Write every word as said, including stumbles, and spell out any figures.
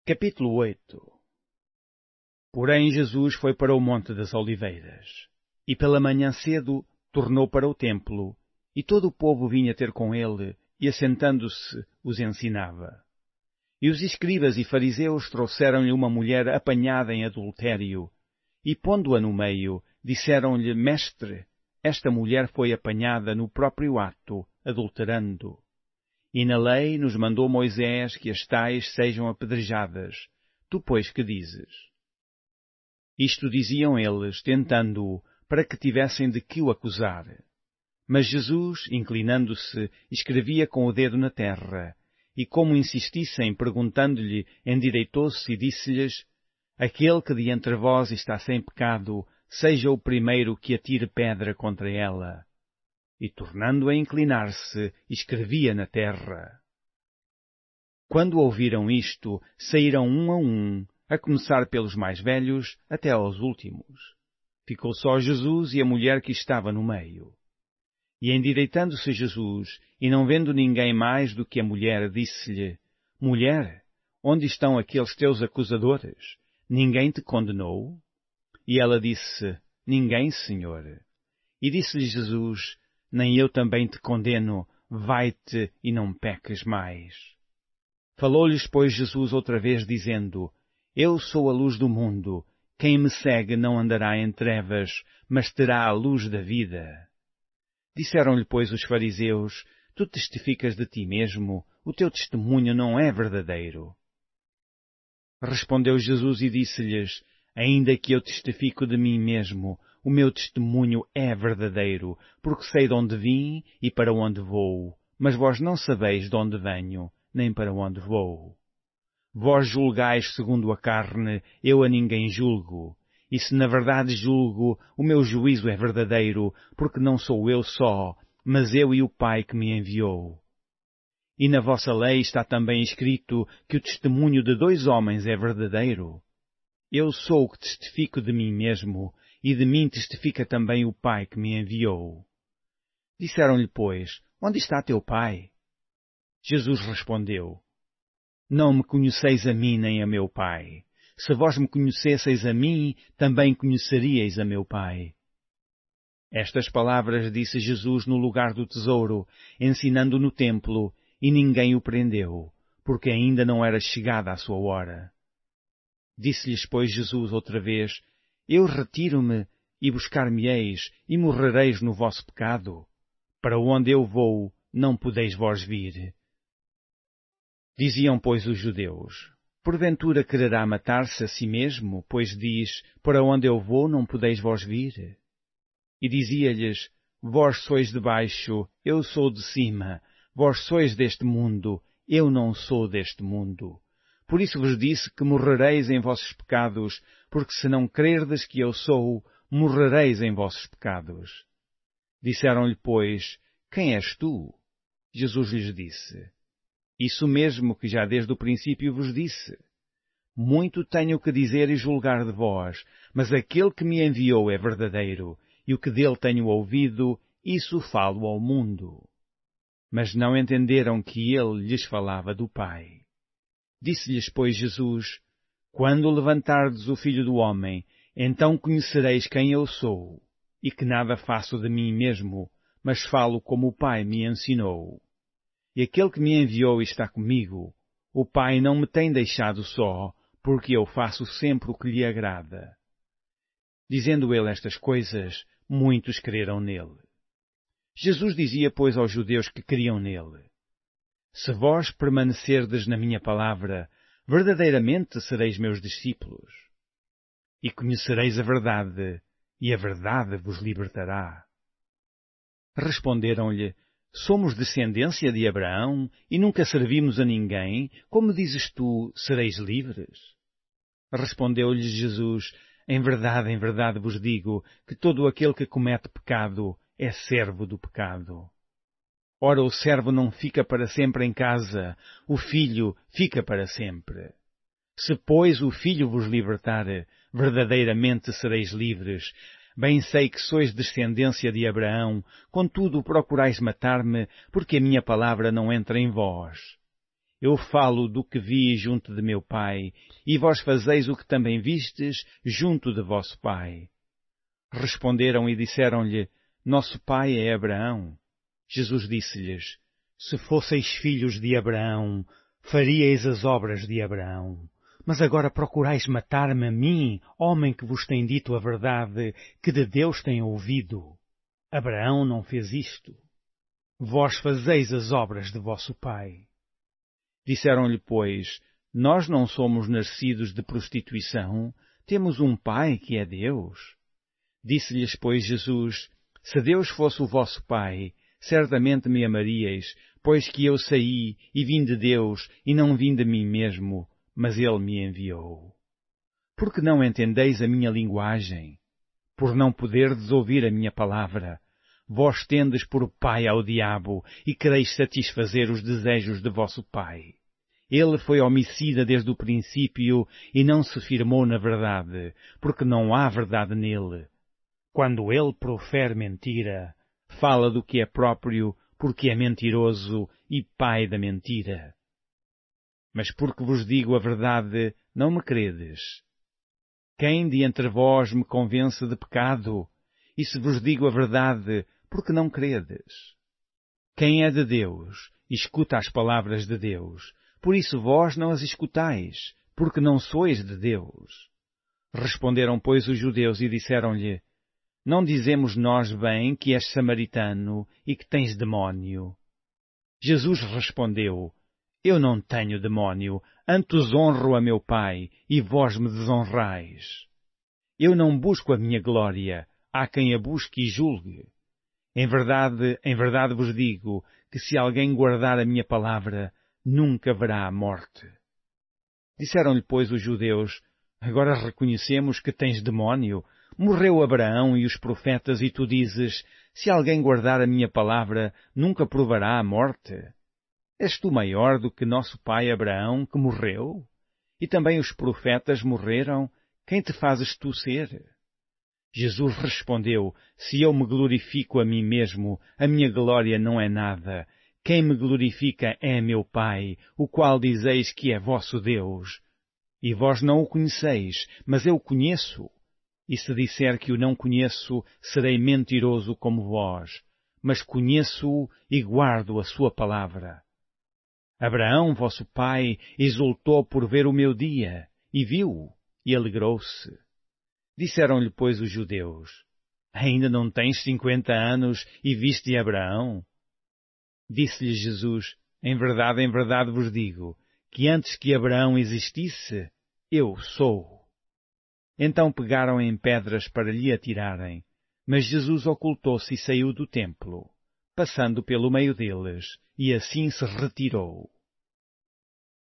Capítulo oito. Porém Jesus foi para o Monte das Oliveiras, e pela manhã cedo tornou para o templo, e todo o povo vinha ter com ele, e assentando-se os ensinava. E os escribas e fariseus trouxeram-lhe uma mulher apanhada em adultério, e pondo-a no meio, disseram-lhe: Mestre, esta mulher foi apanhada no próprio ato, adulterando. E na lei nos mandou Moisés que as tais sejam apedrejadas. Tu, pois, que dizes? Isto diziam eles, tentando-o, para que tivessem de que o acusar. Mas Jesus, inclinando-se, escrevia com o dedo na terra, e como insistissem, perguntando-lhe, endireitou-se e disse-lhes: Aquele que de entre vós está sem pecado, seja o primeiro que atire pedra contra ela. E, tornando a inclinar-se, escrevia na terra. Quando ouviram isto, saíram um a um, a começar pelos mais velhos até aos últimos. Ficou só Jesus e a mulher que estava no meio. E endireitando-se Jesus, e não vendo ninguém mais do que a mulher, disse-lhe: Mulher, onde estão aqueles teus acusadores? Ninguém te condenou? E ela disse: Ninguém, Senhor. E disse-lhe Jesus: Nem eu também te condeno, vai-te e não peques mais. Falou-lhes, pois, Jesus outra vez, dizendo: Eu sou a luz do mundo. Quem me segue não andará em trevas, mas terá a luz da vida. Disseram-lhe, pois, os fariseus: Tu testificas de ti mesmo, o teu testemunho não é verdadeiro. Respondeu Jesus e disse-lhes: Ainda que eu testifico de mim mesmo, o meu testemunho é verdadeiro, porque sei de onde vim e para onde vou, mas vós não sabeis de onde venho, nem para onde vou. Vós julgais segundo a carne, eu a ninguém julgo. E se na verdade julgo, o meu juízo é verdadeiro, porque não sou eu só, mas eu e o Pai que me enviou. E na vossa lei está também escrito que o testemunho de dois homens é verdadeiro. Eu sou o que testifico de mim mesmo, e de mim testifica também o Pai que me enviou. Disseram-lhe, pois: Onde está teu Pai? Jesus respondeu: Não me conheceis a mim nem a meu Pai. Se vós me conhecesseis a mim, também conheceríeis a meu Pai. Estas palavras disse Jesus no lugar do tesouro, ensinando no templo, e ninguém o prendeu, porque ainda não era chegada a sua hora. Disse-lhes, pois, Jesus outra vez: Eu retiro-me, e buscar-me-eis, e morrereis no vosso pecado. Para onde eu vou, não podeis vós vir. Diziam, pois, os judeus: Porventura quererá matar-se a si mesmo, pois diz: Para onde eu vou, não podeis vós vir? E dizia-lhes: Vós sois de baixo, eu sou de cima. Vós sois deste mundo, eu não sou deste mundo. Por isso vos disse que morrereis em vossos pecados, porque se não crerdes que eu sou, morrereis em vossos pecados. Disseram-lhe, pois: Quem és tu? Jesus lhes disse: Isso mesmo que já desde o princípio vos disse. Muito tenho que dizer e julgar de vós, mas aquele que me enviou é verdadeiro, e o que dele tenho ouvido, isso falo ao mundo. Mas não entenderam que ele lhes falava do Pai. Disse-lhes, pois, Jesus: Quando levantardes o Filho do Homem, então conhecereis quem eu sou, e que nada faço de mim mesmo, mas falo como o Pai me ensinou. E aquele que me enviou está comigo. O Pai não me tem deixado só, porque eu faço sempre o que lhe agrada. Dizendo ele estas coisas, muitos creram nele. Jesus dizia, pois, aos judeus que criam nele: Se vós permanecerdes na minha palavra, verdadeiramente sereis meus discípulos. E conhecereis a verdade, e a verdade vos libertará. Responderam-lhe: Somos descendência de Abraão e nunca servimos a ninguém. Como dizes tu, sereis livres? Respondeu-lhes Jesus: Em verdade, em verdade vos digo que todo aquele que comete pecado é servo do pecado. Ora, o servo não fica para sempre em casa, o filho fica para sempre. Se, pois, o Filho vos libertar, verdadeiramente sereis livres. Bem sei que sois descendência de Abraão, contudo procurais matar-me, porque a minha palavra não entra em vós. Eu falo do que vi junto de meu pai, e vós fazeis o que também vistes junto de vosso pai. Responderam e disseram-lhe, Nosso pai é Abraão. Jesus disse-lhes, Se fosseis filhos de Abraão, faríeis as obras de Abraão. Mas agora procurais matar-me a mim, homem que vos tem dito a verdade, que de Deus tem ouvido. Abraão não fez isto. Vós fazeis as obras de vosso pai. Disseram-lhe, pois, Nós não somos nascidos de prostituição, temos um pai que é Deus. Disse-lhes, pois, Jesus, Se Deus fosse o vosso pai, certamente me amaríeis, pois que eu saí e vim de Deus e não vim de mim mesmo, mas Ele me enviou. Por que não entendeis a minha linguagem? Por não poderdes ouvir a minha palavra. Vós tendes por pai ao diabo e quereis satisfazer os desejos de vosso pai. Ele foi homicida desde o princípio e não se firmou na verdade, porque não há verdade nele. Quando ele profere mentira, fala do que é próprio, porque é mentiroso e pai da mentira. Mas porque vos digo a verdade, não me credes. Quem de entre vós me convence de pecado? E se vos digo a verdade, por que não credes? Quem é de Deus, escuta as palavras de Deus. Por isso vós não as escutais, porque não sois de Deus. Responderam, pois, os judeus e disseram-lhe, Não dizemos nós bem que és samaritano e que tens demónio? Jesus respondeu, Eu não tenho demónio, antes honro a meu Pai, e vós me desonrais. Eu não busco a minha glória, há quem a busque e julgue. Em verdade, em verdade vos digo, que se alguém guardar a minha palavra, nunca verá a morte. Disseram-lhe, pois, os judeus, Agora reconhecemos que tens demónio. Morreu Abraão e os profetas, e tu dizes, Se alguém guardar a minha palavra, nunca provará a morte. És tu maior do que nosso pai Abraão, que morreu? E também os profetas morreram? Quem te fazes tu ser? Jesus respondeu, Se eu me glorifico a mim mesmo, a minha glória não é nada. Quem me glorifica é meu Pai, o qual dizeis que é vosso Deus. E vós não o conheceis, mas eu o conheço. E se disser que o não conheço, serei mentiroso como vós. Mas conheço-o e guardo a sua palavra. Abraão, vosso pai, exultou por ver o meu dia, e viu-o, e alegrou-se. Disseram-lhe, pois, os judeus, Ainda não tens cinquenta anos e viste Abraão? Disse-lhe Jesus, Em verdade, em verdade vos digo, que antes que Abraão existisse, eu sou. Então pegaram em pedras para lhe atirarem, mas Jesus ocultou-se e saiu do templo, passando pelo meio deles, e assim se retirou.